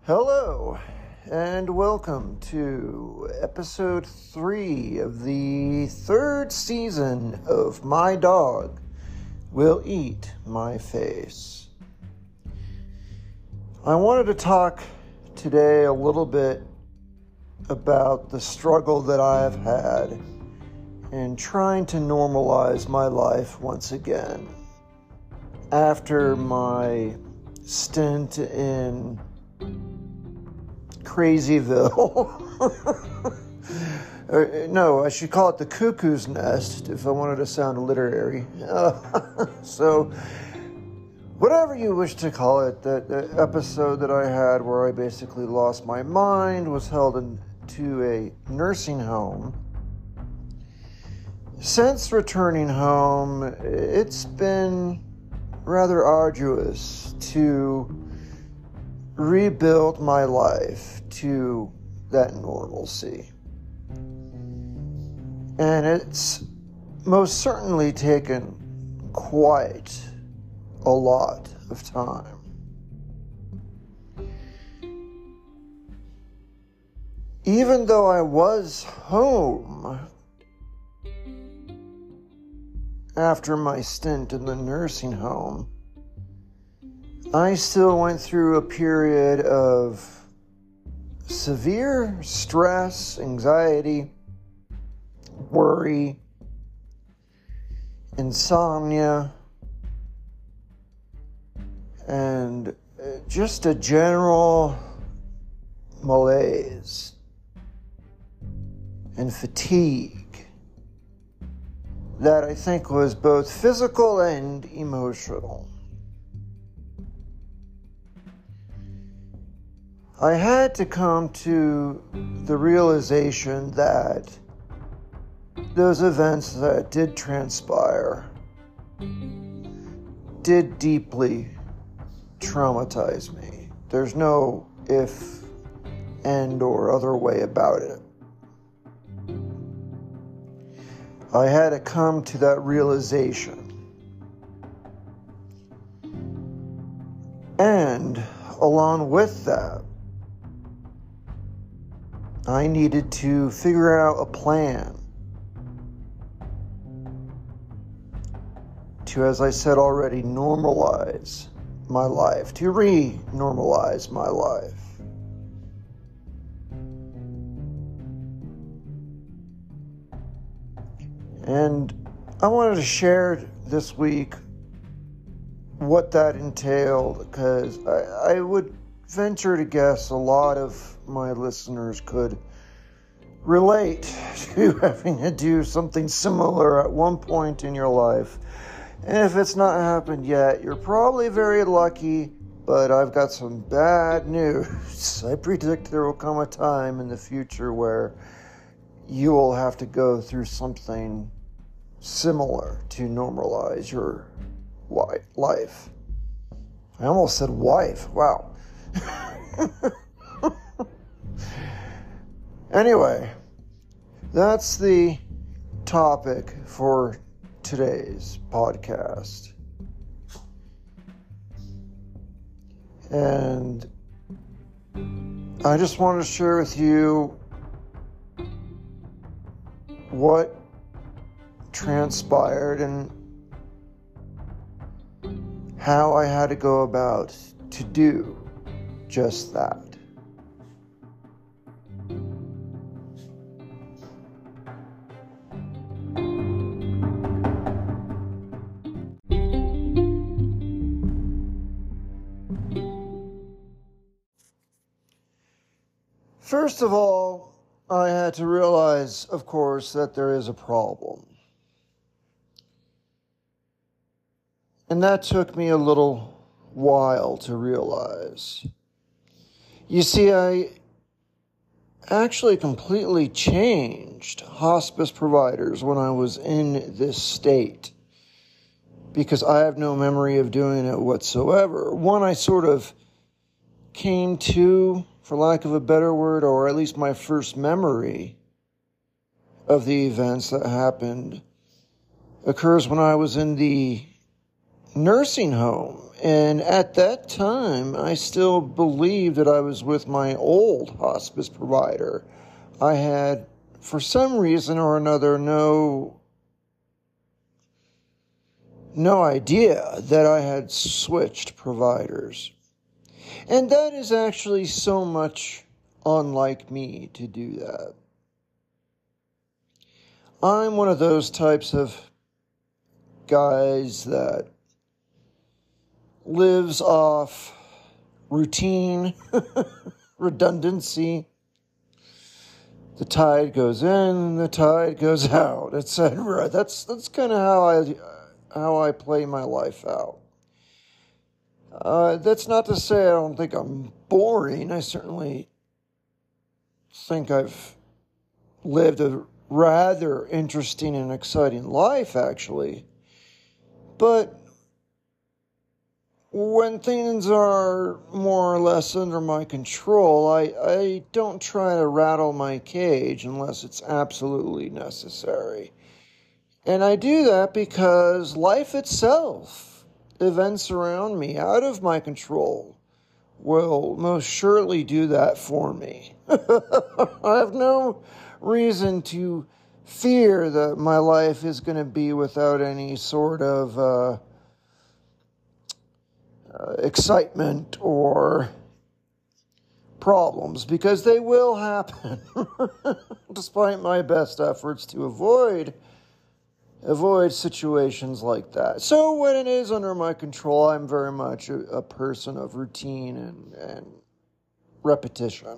Hello, and welcome to episode 3 of the third season of My Dog Will Eat My Face. I wanted to talk today a little bit about the struggle that I've had in trying to normalize my life once again after my stint in Crazyville. No, I should call it the Cuckoo's Nest if I wanted to sound literary. So, whatever you wish to call it, that episode that I had where I basically lost my mind was held into a nursing home. Since returning home, it's been rather arduous to rebuild my life to that normalcy. And it's most certainly taken quite a lot of time. Even though I was home after my stint in the nursing home, I still went through a period of severe stress, anxiety, worry, insomnia, and just a general malaise and fatigue that I think was both physical and emotional. I had to come to the realization that those events that did transpire did deeply traumatize me. There's no if, and, or other way about it. I had to come to that realization. And along with that, I needed to figure out a plan to, as I said already, normalize my life, to re-normalize my life. And I wanted to share this week what that entailed, because I would venture to guess a lot of my listeners could relate to having to do something similar at one point in your life. And if it's not happened yet, you're probably very lucky, but I've got some bad news. I predict there will come a time in the future where you will have to go through something similar to normalize your life. I almost said wife. Wow. Anyway, that's the topic for today's podcast. And I just want to share with you what transpired and how I had to go about to do just that. First of all, I had to realize, of course, that there is a problem. And that took me a little while to realize. You see, I actually completely changed hospice providers when I was in this state, because I have no memory of doing it whatsoever. One, I sort of came to, for lack of a better word, or at least my first memory of the events that happened, occurs when I was in the nursing home. And at that time, I still believed that I was with my old hospice provider. I had, for some reason or another, no idea that I had switched providers. And that is actually so much unlike me to do that. I'm one of those types of guys that lives off routine, redundancy. The tide goes in, the tide goes out, etc. That's kind of how I play my life out. That's not to say I don't think I'm boring. I certainly think I've lived a rather interesting and exciting life, actually. But when things are more or less under my control, I don't try to rattle my cage unless it's absolutely necessary. And I do that because life itself, events around me out of my control, will most surely do that for me. I have no reason to fear that my life is going to be without any sort of excitement or problems, because they will happen, despite my best efforts to avoid situations like that. So when it is under my control, I'm very much a person of routine and repetition.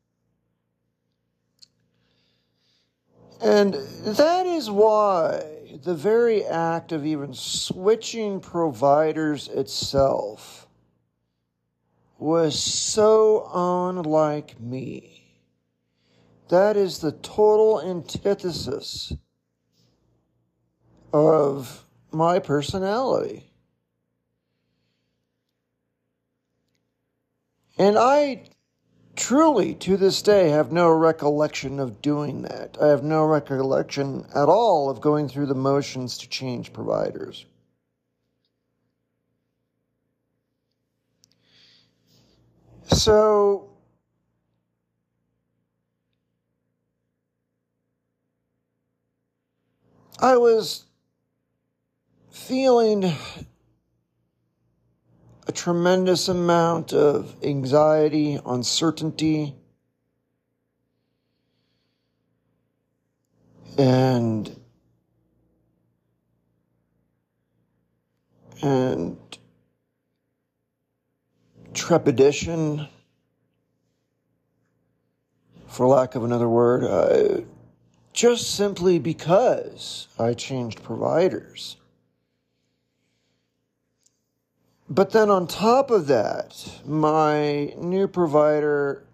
And that is why the very act of even switching providers itself was so unlike me. That is the total antithesis of my personality. And I truly, to this day, have no recollection of doing that. I have no recollection at all of going through the motions to change providers. So, I was feeling a tremendous amount of anxiety, uncertainty, and trepidation, for lack of another word, just simply because I changed providers. But then on top of that, my new provider,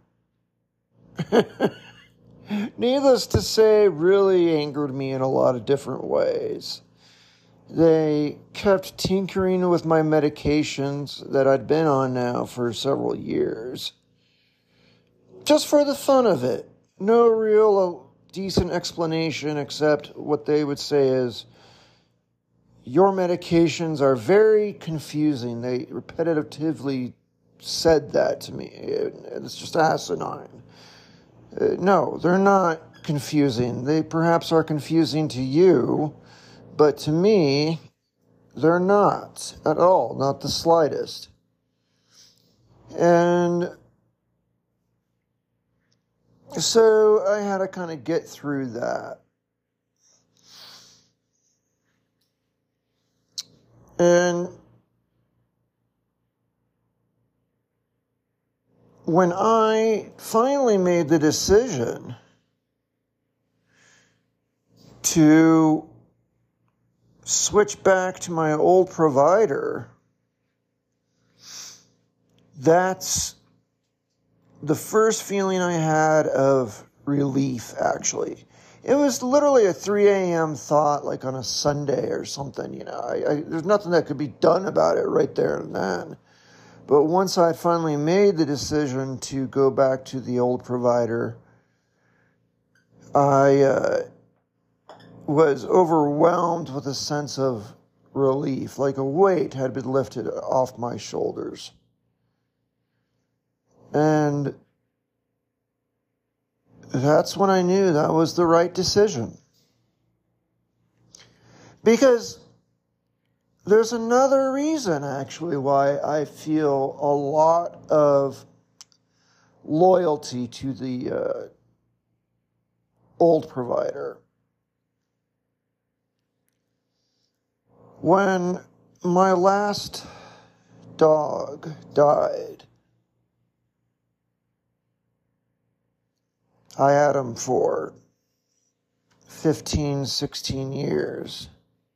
needless to say, really angered me in a lot of different ways. They kept tinkering with my medications that I'd been on now for several years, just for the fun of it. No real decent explanation except what they would say is, your medications are very confusing. They repetitively said that to me. It's just asinine. No, they're not confusing. They perhaps are confusing to you, but to me, they're not at all, not the slightest. And so I had to kind of get through that. And when I finally made the decision to switch back to my old provider, that's the first feeling I had of relief, actually. It was literally a 3 a.m. thought, like on a Sunday or something, you know. There's nothing that could be done about it right there and then. But once I finally made the decision to go back to the old provider, I was overwhelmed with a sense of relief, like a weight had been lifted off my shoulders. And that's when I knew that was the right decision. Because there's another reason, actually, why I feel a lot of loyalty to the old provider. When my last dog died, I had him for 15, 16 years.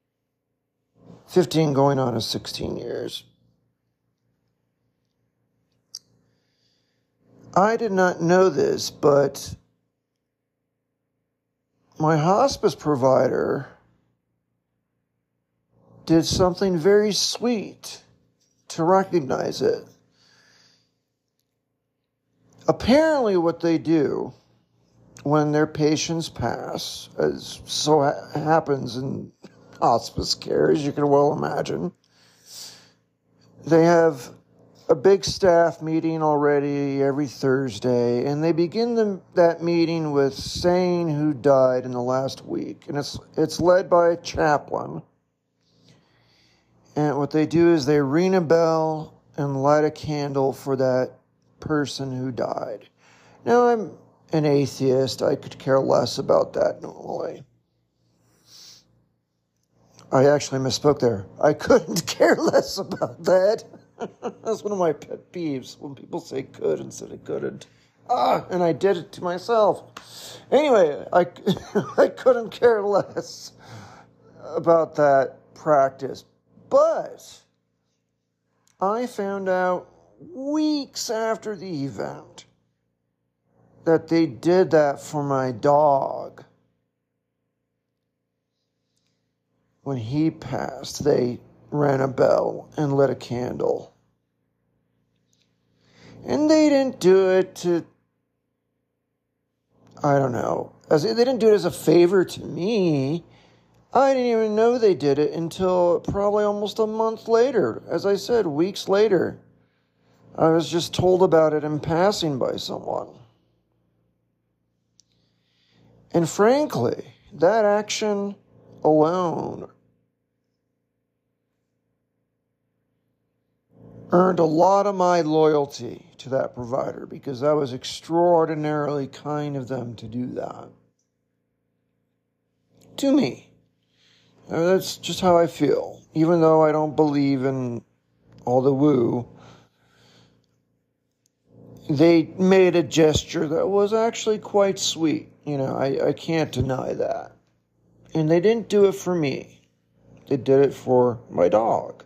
15 going on to 16 years. I did not know this, but my hospice provider did something very sweet to recognize it. Apparently what they do when their patients pass, as so happens in hospice care, as you can well imagine, they have a big staff meeting already every Thursday, and they begin that meeting with saying who died in the last week. And it's led by a chaplain. And what they do is they ring a bell and light a candle for that person who died. Now, I'm an atheist. I could care less about that normally. I actually misspoke there. I couldn't care less about that. That's one of my pet peeves, when people say could instead of couldn't. And I did it to myself. Anyway, I couldn't care less about that practice. But I found out weeks after the event that they did that for my dog. When he passed, they rang a bell and lit a candle. And they didn't do it to, I don't know, they didn't do it as a favor to me. I didn't even know they did it until probably almost a month later. As I said, weeks later. I was just told about it in passing by someone. And frankly, that action alone earned a lot of my loyalty to that provider, because that was extraordinarily kind of them to do that. To me. That's just how I feel. Even though I don't believe in all the woo, they made a gesture that was actually quite sweet. I can't deny that. And they didn't do it for me. They did it for my dog.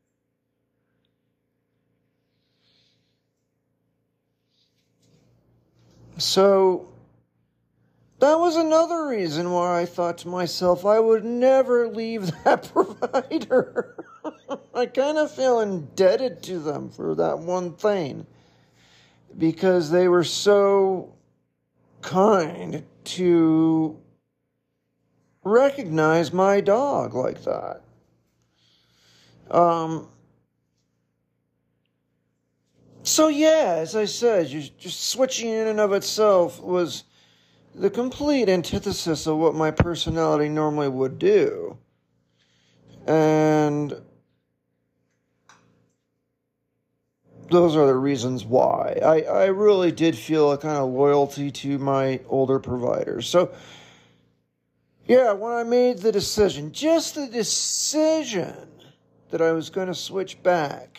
So that was another reason why I thought to myself I would never leave that provider. I kind of feel indebted to them for that one thing, because they were so kind to recognize my dog like that. So yeah, as I said, just switching in and of itself was the complete antithesis of what my personality normally would do. And those are the reasons why. I really did feel a kind of loyalty to my older providers. So, yeah, when I made the decision, just the decision that I was going to switch back,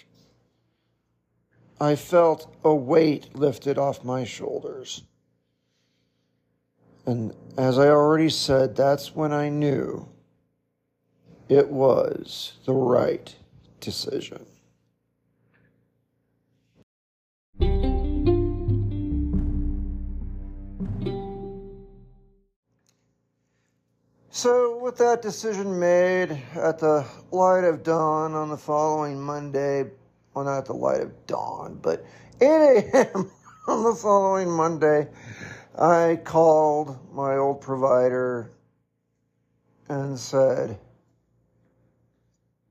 I felt a weight lifted off my shoulders. And as I already said, that's when I knew it was the right decision. So with that decision made at the light of dawn on the following Monday, well, not at the light of dawn, but 8 a.m. on the following Monday, I called my old provider and said,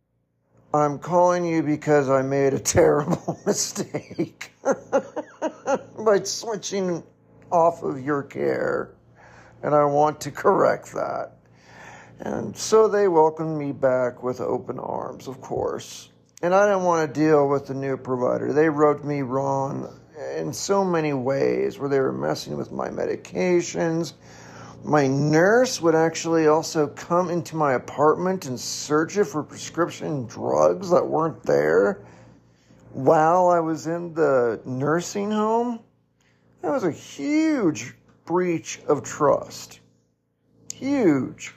I'm calling you because I made a terrible mistake by switching off of your care, and I want to correct that. And so they welcomed me back with open arms, of course. And I didn't want to deal with the new provider. They rubbed me wrong in so many ways, where they were messing with my medications. My nurse would actually also come into my apartment and search it for prescription drugs that weren't there while I was in the nursing home. That was a huge breach of trust. Huge.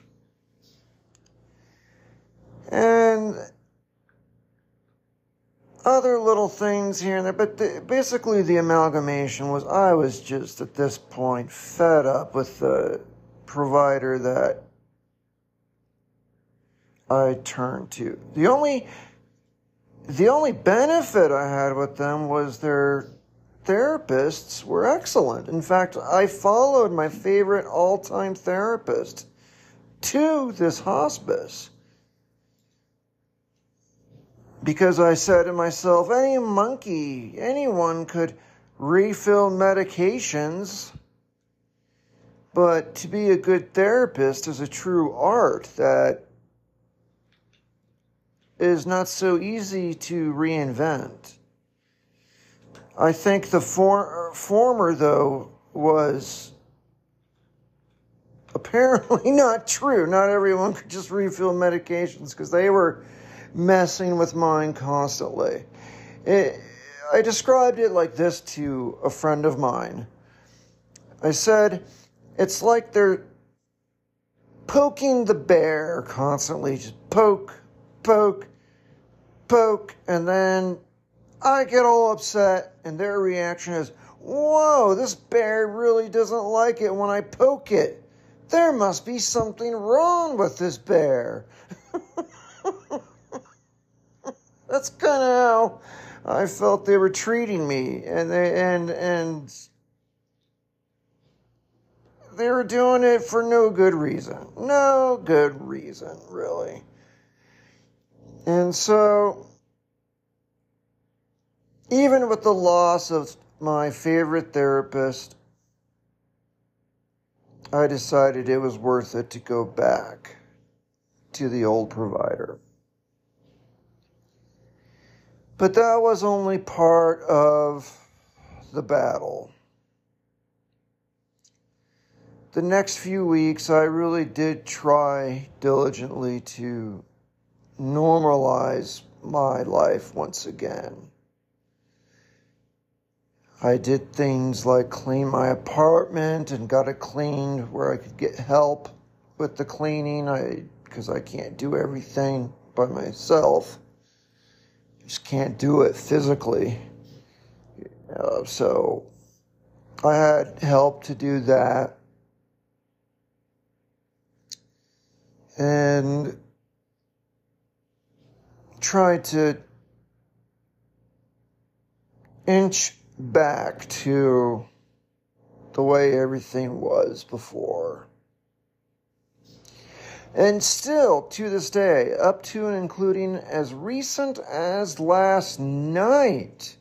And other little things here and there, but basically the amalgamation was I was just at this point fed up with the provider that I turned to. The only benefit I had with them was their therapists were excellent. In fact, I followed my favorite all-time therapist to this hospice, because I said to myself, anyone could refill medications, but to be a good therapist is a true art that is not so easy to reinvent. I think the former, though, was apparently not true. Not everyone could just refill medications, because they were messing with mine constantly. I described it like this to a friend of mine. I said, it's like they're poking the bear constantly. Just poke, poke, poke, and then I get all upset, and their reaction is, whoa, this bear really doesn't like it when I poke it. There must be something wrong with this bear. That's kind of how I felt they were treating me, and they were doing it for no good reason. No good reason, really. And so, even with the loss of my favorite therapist, I decided it was worth it to go back to the old provider. But that was only part of the battle. The next few weeks, I really did try diligently to normalize my life once again. I did things like clean my apartment and got it cleaned where I could get help with the cleaning, because I can't do everything by myself. Just can't do it physically. So I had help to do that. And tried to inch back to the way everything was before. And still, to this day, up to and including as recent as last night,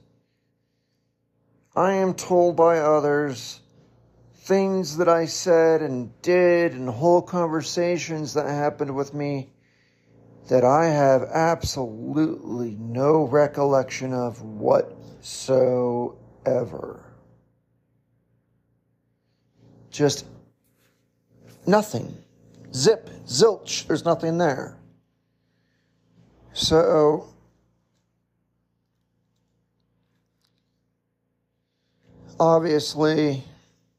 I am told by others things that I said and did and whole conversations that happened with me that I have absolutely no recollection of whatsoever. Just nothing. Zip, zilch, there's nothing there. So, obviously,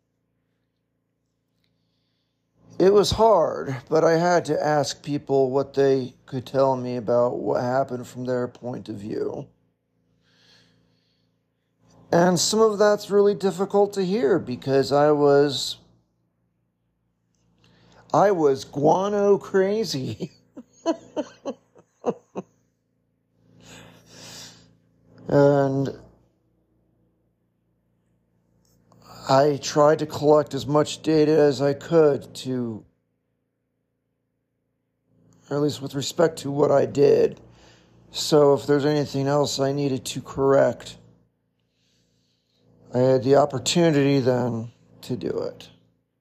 it was hard, but I had to ask people what they could tell me about what happened from their point of view. And some of that's really difficult to hear, because I was guano crazy. And I tried to collect as much data as I could or at least with respect to what I did, So if there's anything else I needed to correct, I had the opportunity then to do it.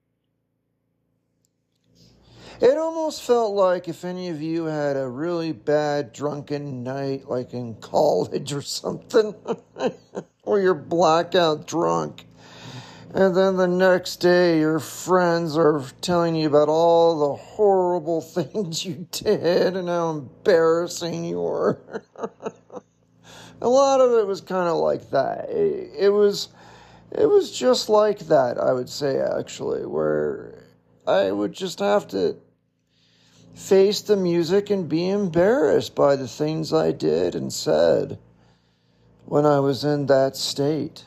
It almost felt like if any of you had a really bad drunken night, like in college or something, or you're blackout drunk, and then the next day your friends are telling you about all the horrible things you did and how embarrassing you were. A lot of it was kind of like that. It was just like that, I would say, actually, where I would just have to face the music and be embarrassed by the things I did and said when I was in that state.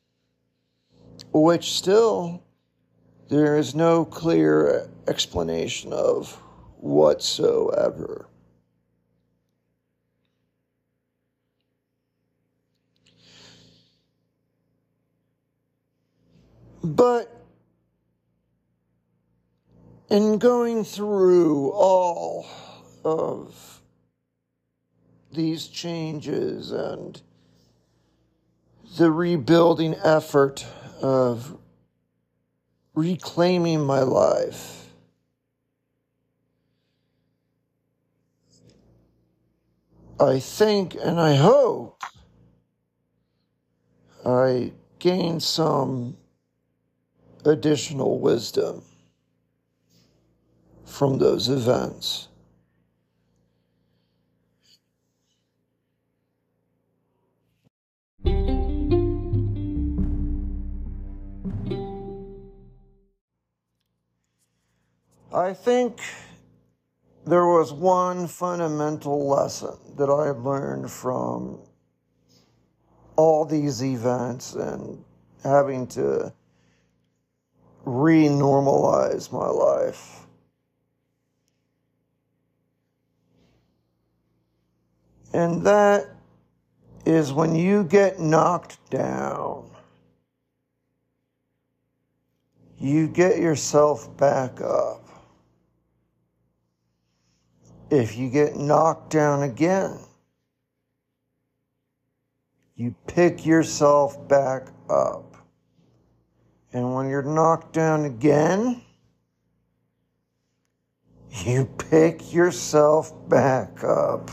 Which still, there is no clear explanation of whatsoever. But in going through all of these changes and the rebuilding effort of reclaiming my life, I think and I hope I gained some additional wisdom from those events. I think there was one fundamental lesson that I learned from all these events and having to re-normalize my life. And that is when you get knocked down, you get yourself back up. If you get knocked down again, you pick yourself back up. And when you're knocked down again, you pick yourself back up.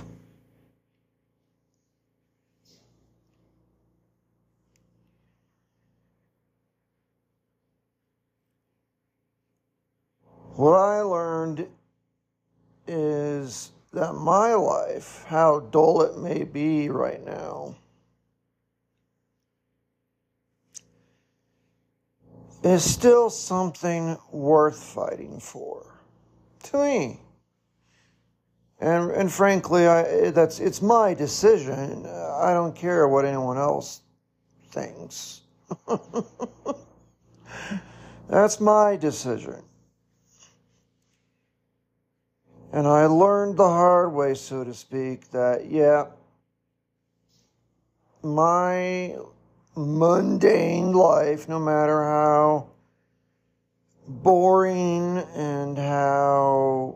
What I learned is that my life, how dull it may be right now, is still something worth fighting for, to me. And frankly, it's my decision. I don't care what anyone else thinks. That's my decision. And I learned the hard way, so to speak, that, yeah, my mundane life, no matter how boring and how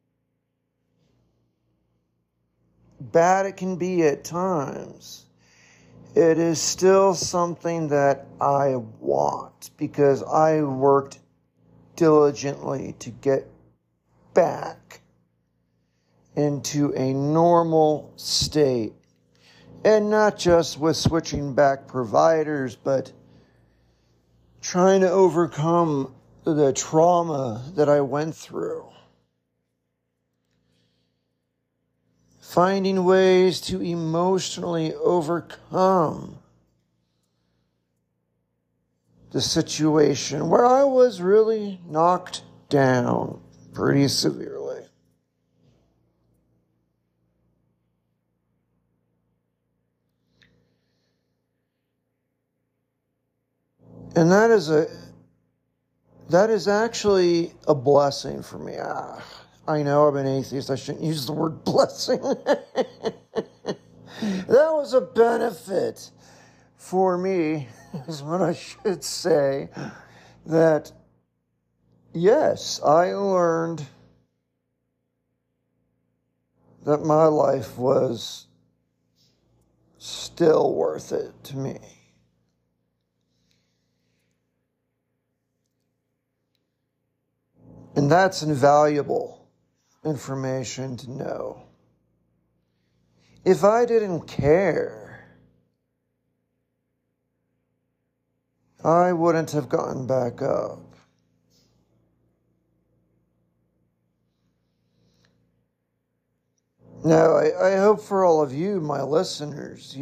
bad it can be at times, it is still something that I want because I worked diligently to get back into a normal state. And not just with switching back providers, but trying to overcome the trauma that I went through. Finding ways to emotionally overcome the situation where I was really knocked down pretty severely. And that is actually a blessing for me. I know I'm an atheist. I shouldn't use the word blessing. That was a benefit for me, is what I should say. That, yes, I learned that my life was still worth it to me. And that's invaluable information to know. If I didn't care, I wouldn't have gotten back up. Now, I hope for all of you, my listeners,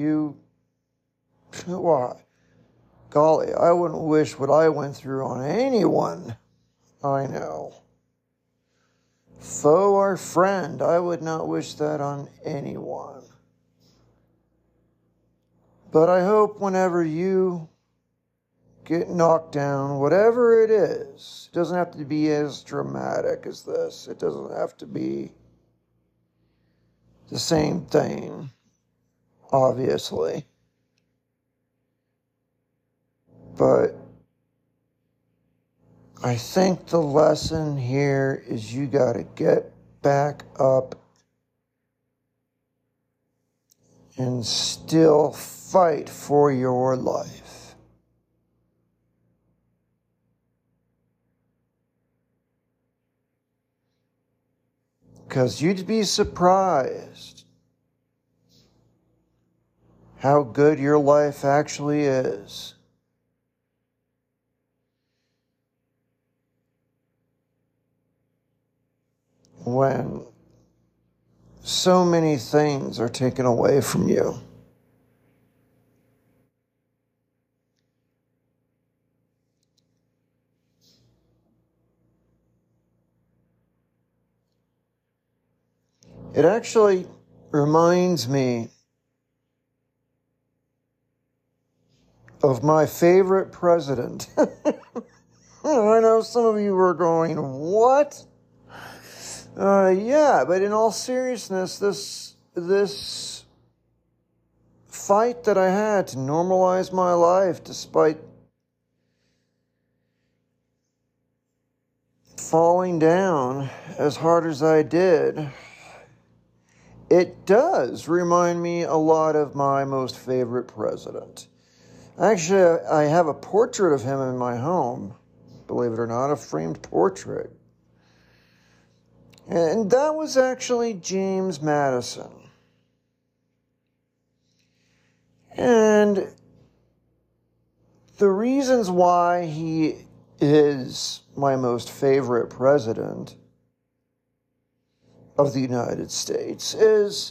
well, golly, I wouldn't wish what I went through on anyone I know. Foe or friend, I would not wish that on anyone. But I hope whenever you get knocked down, whatever it is, it doesn't have to be as dramatic as this. It doesn't have to be the same thing, obviously. But I think the lesson here is you gotta get back up and still fight for your life. Because you'd be surprised how good your life actually is. When so many things are taken away from you. It actually reminds me of my favorite president. I know some of you are going, what? Yeah, but in all seriousness, this fight that I had to normalize my life despite falling down as hard as I did, it does remind me a lot of my most favorite president. Actually, I have a portrait of him in my home, believe it or not, a framed portrait. And that was actually James Madison. And the reasons why he is my most favorite president of the United States is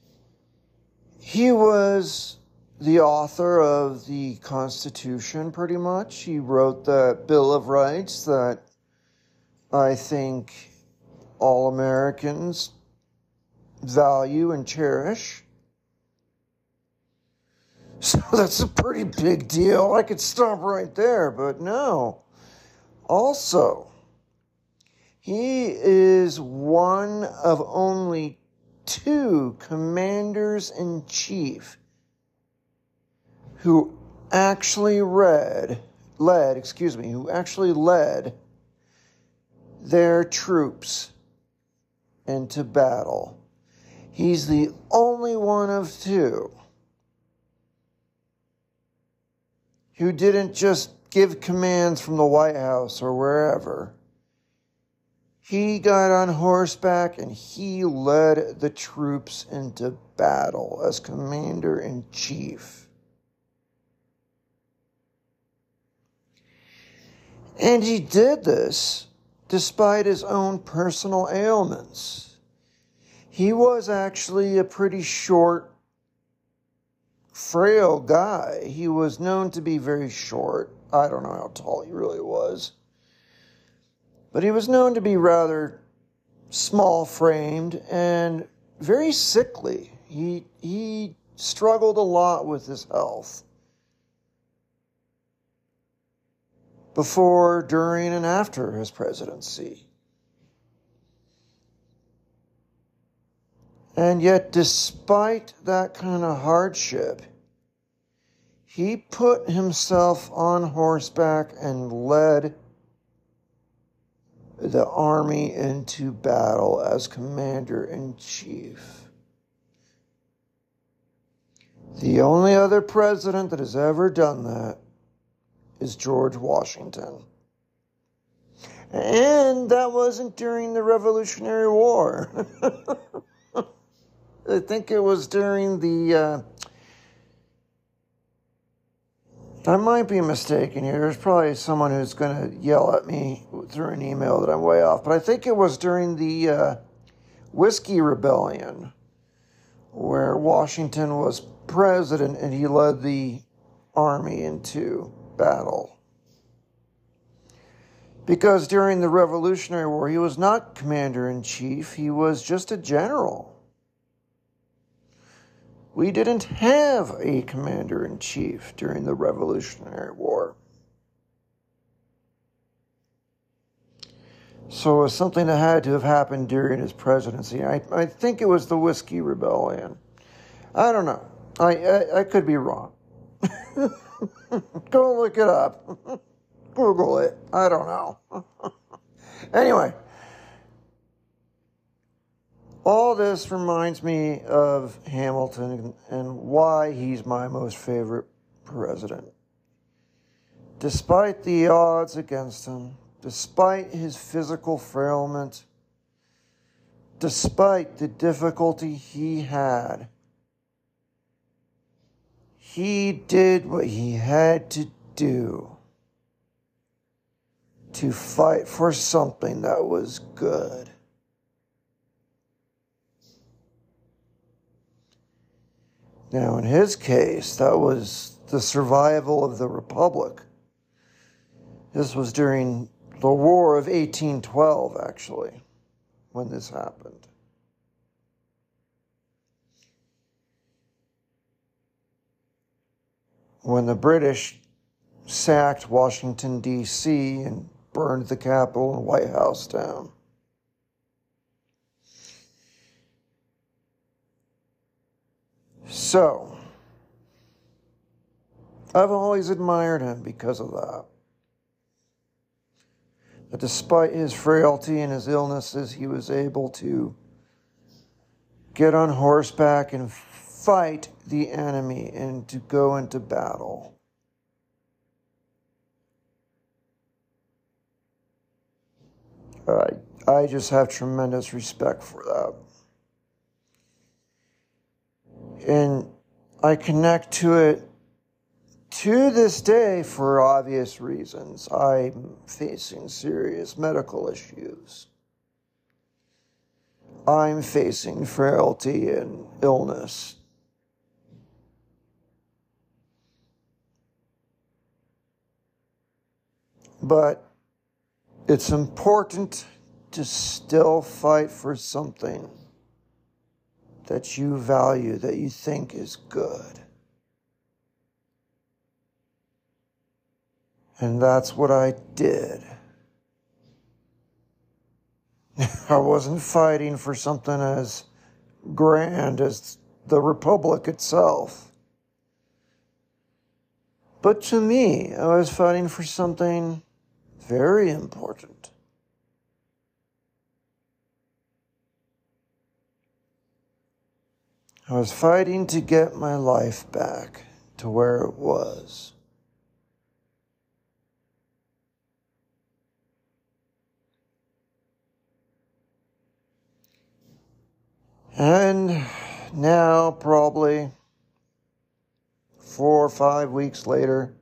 he was the author of the Constitution, pretty much. He wrote the Bill of Rights that I think all Americans value and cherish. So that's a pretty big deal. I could stop right there, but no. Also, he is one of only 2 commanders-in-chief who actually led their troops into battle. He's the only one of 2 who didn't just give commands from the White House or wherever. He got on horseback and he led the troops into battle as commander-in-chief. And he did this despite his own personal ailments. He was actually a pretty short, frail guy. He was known to be very short. I don't know how tall he really was. But he was known to be rather small-framed and very sickly. He struggled a lot with his health. Before, during, and after his presidency. And yet, despite that kind of hardship, he put himself on horseback and led the army into battle as commander-in-chief. The only other president that has ever done that is George Washington. And that wasn't during the Revolutionary War. I think it was during the, I might be mistaken here. There's probably someone who's going to yell at me through an email that I'm way off. But I think it was during the Whiskey Rebellion, where Washington was president and he led the army into battle. Because during the Revolutionary War, he was not commander-in-chief, he was just a general. We didn't have a commander-in-chief during the Revolutionary War. So it was something that had to have happened during his presidency. I think it was the Whiskey Rebellion. I don't know. I could be wrong. Go look it up. Google it. I don't know. Anyway, all this reminds me of Hamilton and why he's my most favorite president. Despite the odds against him, despite his physical frailment, despite the difficulty he had, he did what he had to do to fight for something that was good. Now, in his case, that was the survival of the Republic. This was during the War of 1812, actually, when this happened. When the British sacked Washington, D.C., and burned the Capitol and White House down. So, I've always admired him because of that. That despite his frailty and his illnesses, he was able to get on horseback and fight the enemy and to go into battle. I just have tremendous respect for that. And I connect to it to this day for obvious reasons. I'm facing serious medical issues. I'm facing frailty and illness. But it's important to still fight for something that you value, that you think is good. And that's what I did. I wasn't fighting for something as grand as the Republic itself. But to me, I was fighting for something very important. I was fighting to get my life back to where it was. And now, probably 4 or 5 weeks later,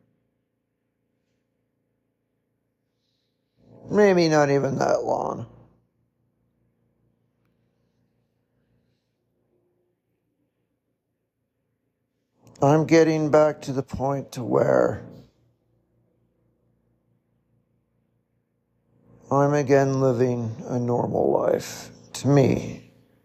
maybe not even that long, I'm getting back to the point to where I'm again living a normal life, to me.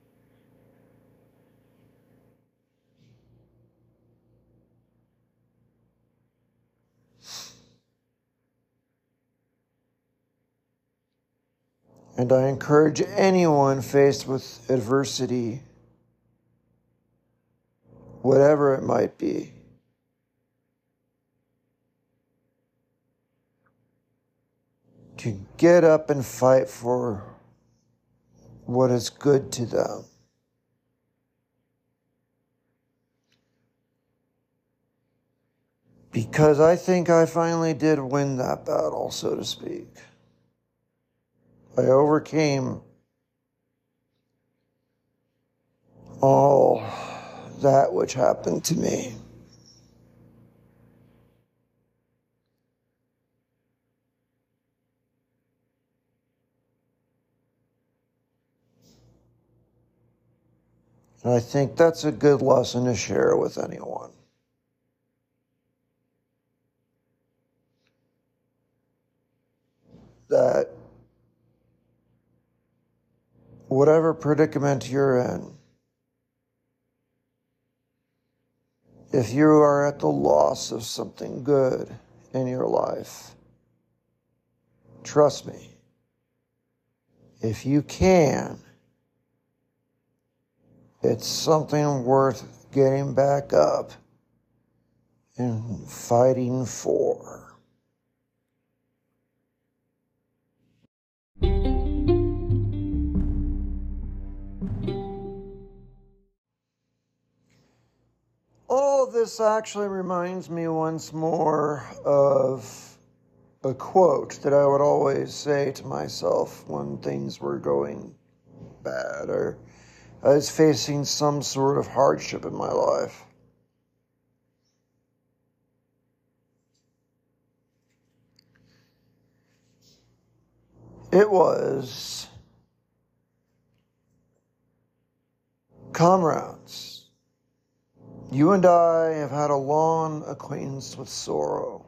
And I encourage anyone faced with adversity, whatever it might be, to get up and fight for what is good to them. Because I think I finally did win that battle, so to speak. I overcame all that which happened to me. And I think that's a good lesson to share with anyone. That whatever predicament you're in, if you are at the loss of something good in your life, trust me, if you can, it's something worth getting back up and fighting for. All of this actually reminds me once more of a quote that I would always say to myself when things were going bad or I was facing some sort of hardship in my life. It was, comrades, you and I have had a long acquaintance with sorrow.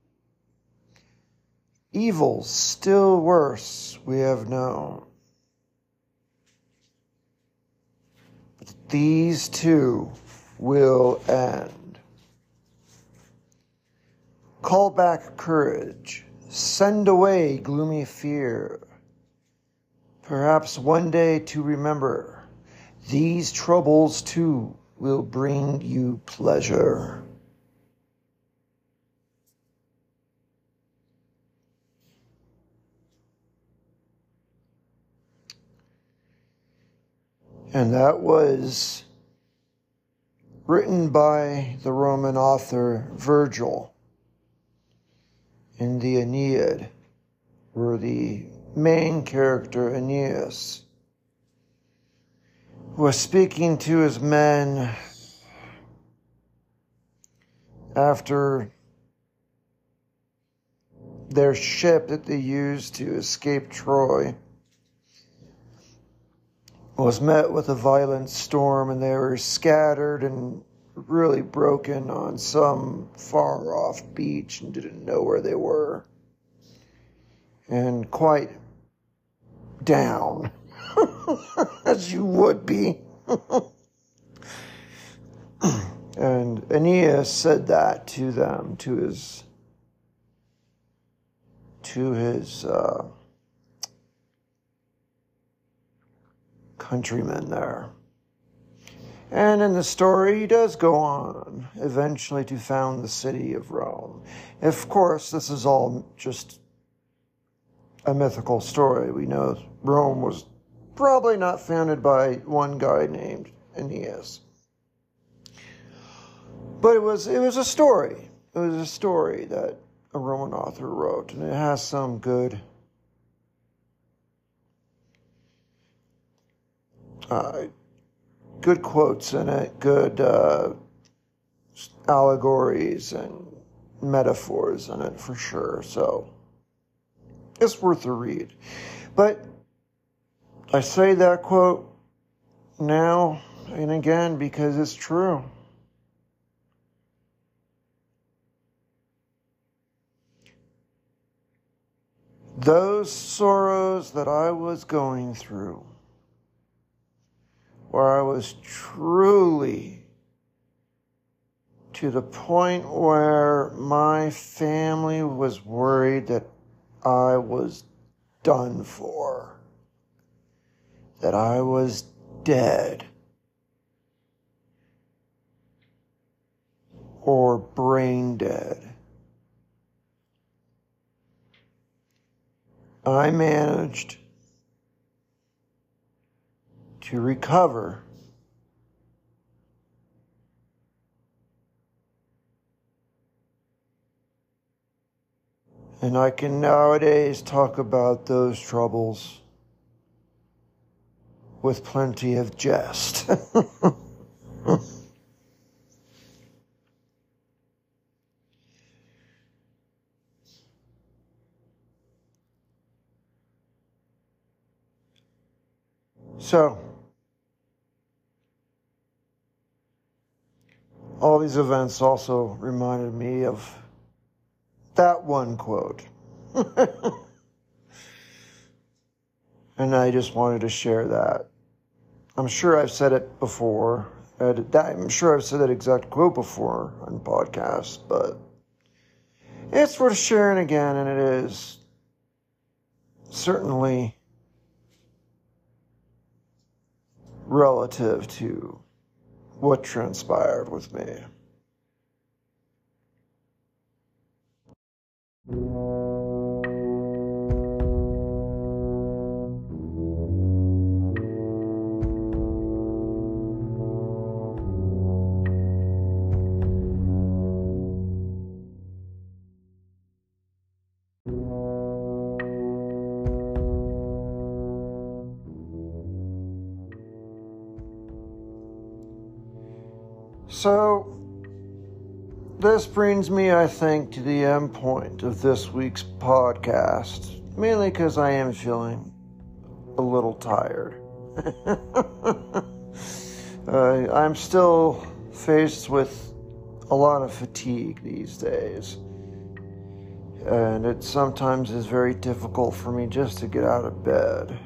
Evils still worse we have known. But these too will end. Call back courage. Send away gloomy fear. Perhaps one day to remember, these troubles too will bring you pleasure. And that was written by the Roman author Virgil in the Aeneid, where the main character, Aeneas, was speaking to his men after their ship that they used to escape Troy was met with a violent storm, and they were scattered and really broken on some far off beach and didn't know where they were, and quite down, as you would be. And Aeneas said that to them, to his countrymen there. And in the story, he does go on eventually to found the city of Rome. Of course, this is all just a mythical story. We know Rome was probably not founded by one guy named Aeneas. But it was a story. It was a story that a Roman author wrote, and it has some good good quotes in it, good allegories and metaphors in it for sure. So it's worth a read. But I say that quote now and again because it's true. Those sorrows that I was going through, where I was truly to the point where my family was worried that I was done for, that I was dead, or brain dead. I managed to recover And I can nowadays talk about those troubles with plenty of jest. So, all these events also reminded me of that one quote. And I just wanted to share that. I'm sure I've said it before. I'm sure I've said that exact quote before on podcasts, but it's worth sharing again, and it is certainly relative to what transpired with me. So, this brings me, I think, to the end point of this week's podcast, mainly because I am feeling a little tired. I'm still faced with a lot of fatigue these days, and it sometimes is very difficult for me just to get out of bed.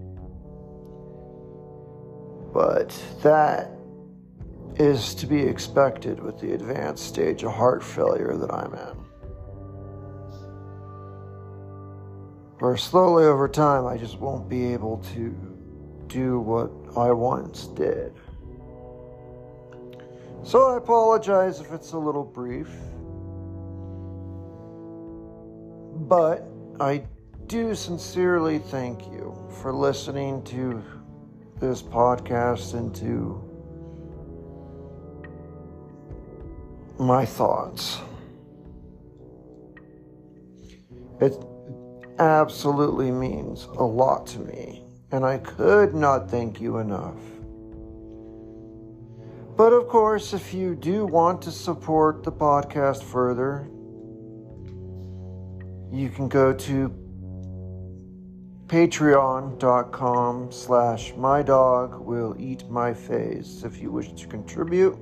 But that is to be expected with the advanced stage of heart failure that I'm in. Where slowly over time, I just won't be able to do what I once did. So I apologize if it's a little brief. But I do sincerely thank you for listening to this podcast and to my thoughts. It absolutely means a lot to me, and I could not thank you enough. But of course, if you do want to support the podcast further, you can go to patreon.com/mydogwilleeatmyface if you wish to contribute.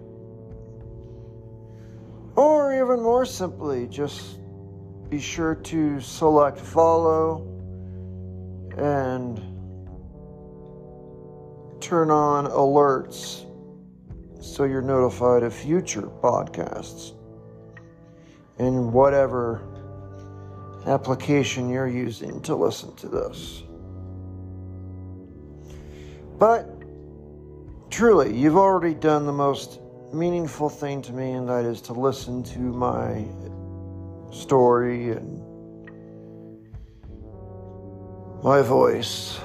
Or even more simply, just be sure to select follow and turn on alerts so you're notified of future podcasts in whatever application you're using to listen to this. But truly, you've already done the most meaningful thing to me, and that is to listen to my story and my voice.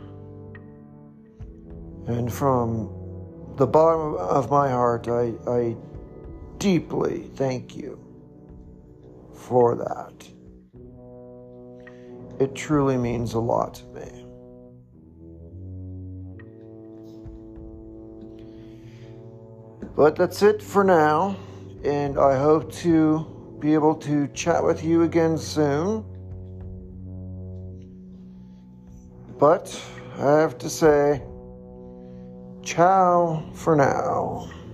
And from the bottom of my heart, I deeply thank you for that. It truly means a lot to me. But that's it for now, and I hope to be able to chat with you again soon. But I have to say, ciao for now.